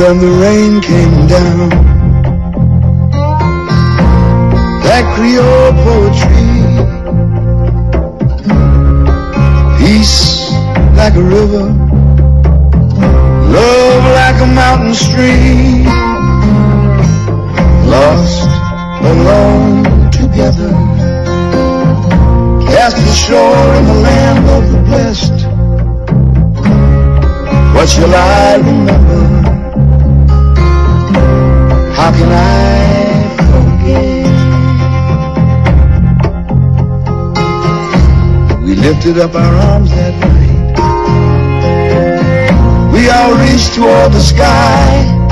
when the rain came down. That Creole poetry, peace like a river, love like a mountain stream, lost, alone, together, cast ashore in the land of the blessed. What shall I remember? How can I forget? We lifted up our arms that night. We all reached toward the sky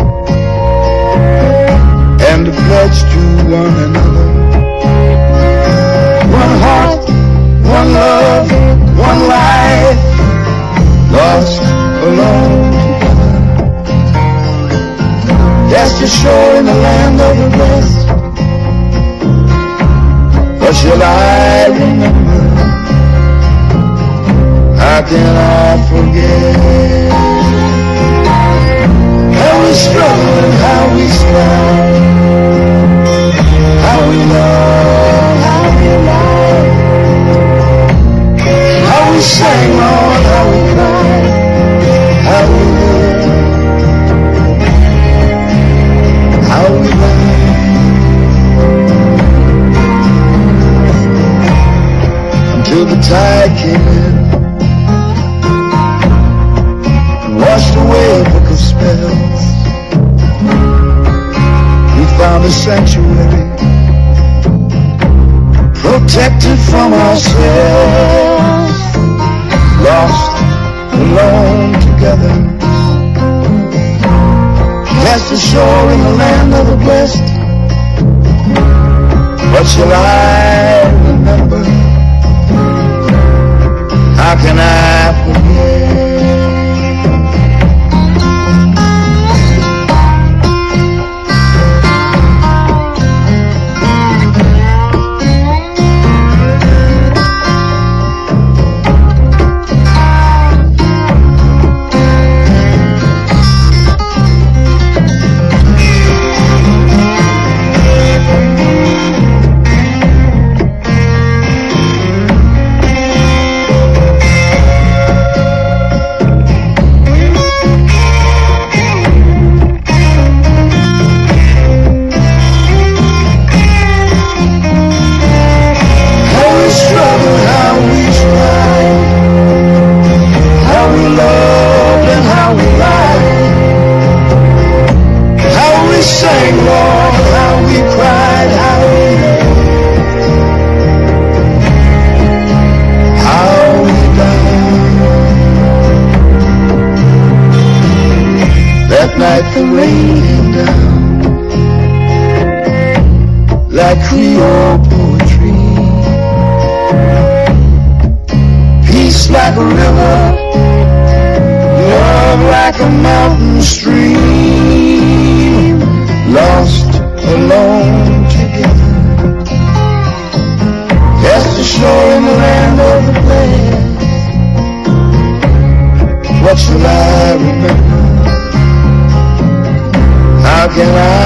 and pledged to one another. One heart, one love, one life, lost, alone, together, cast ashore in the land of the blessed. What shall I remember? How can I forget? How we struggled and how we smiled, how we loved, how we lied, how we sang, Lord, how we cried, how we lived, how we lied, until the tide came in, washed away a book of spells. We found a sanctuary, protected from ourselves, lost, alone, together, cast ashore in the land of the blessed. What shall I remember? How can I forget? The rain came down like Creole poetry, peace like a river, love like a mountain stream, lost, alone, together, cast ashore in the land of the blessed. What shall I remember? How can I